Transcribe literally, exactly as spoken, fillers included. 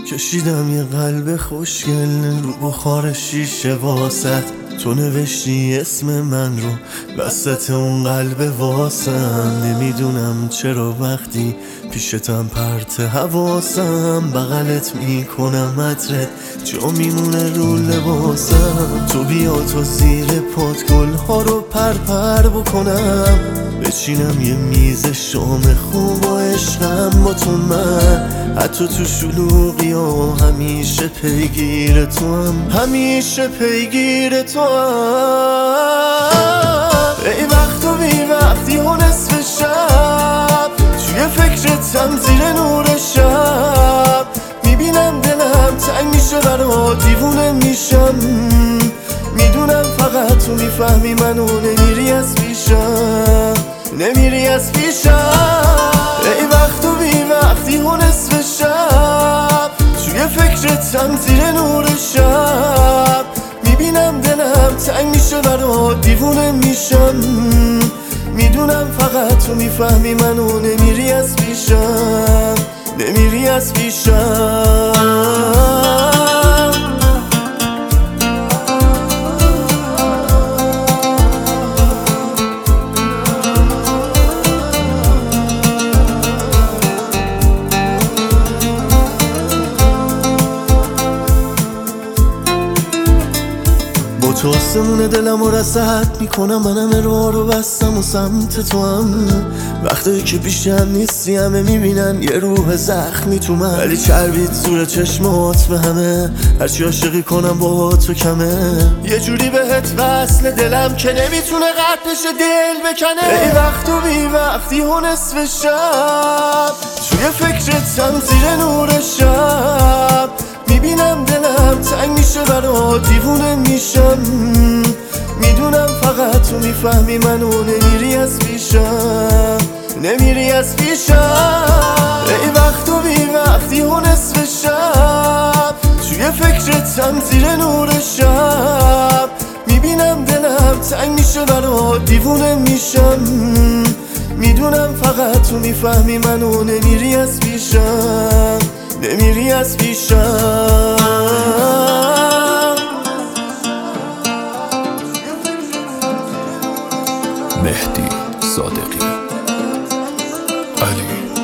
کشیدم یه قلب خوشگل رو بخار شیشه واسط، تو نوشتی اسم من رو وسط اون قلب واسم. نمیدونم چرا وقتی پیشتم پرت حواسم، بغلت میکنم عطرت جا میمونه رو لباسم. تو بیا تو زیر پات گلها رو پرپر بکنم، بچینم یه میز شام خوب و عشقم با تو من. حتی تو شلوغی و همیشه پیگیر تو هم، همیشه پیگیر تو هم. ای وقت و بی وقتی و نصف شب، توی فکرتم زیر نور شب. میبینم دلم تنگ میشه برا دیوونه میشم، میدونم فقط تو میفهمی منو، نمیری از پیشم، نمیری از پیشم. ای وقت و بی وقتی و نصف شب، توی فکرتم زیر نور شب. میبینم دلم تنگ میشه برا دیوونه میشم، میدونم فقط تو میفهمی منو، نمیری از پیشم، نمیری از پیشم. تو آسمون دلم و رسد میکنم، منم راه رو بستم و سمت تو هم. وقتی که پیشم نیستی همه میبینن یه روح زخمی تو من، ولی چربید زور چشمات به همه، هرچی عاشقی کنم با تو کمه. یه جوری بهت وصل دلم که نمیتونه قطع بشه دل بکنه. ای وقت و بی وقتی و نصف شب، توی فکرتم زیر نور شب. میبینم دلم تنگ میشه برا دیوونه میشم، میدونم فقط تو میفهمی منو، نمیری از پیشم، نمیری از پیشم. ای وقت و بی وقتی و نصف شب، توی فکرتم زیر نور شب. میبینم دلم تنگ میشه برا دیوونه میشم، میدونم فقط تو میفهمی منو، نمیری از پیشم، نمیری از پیشم. مهدی صادقی علی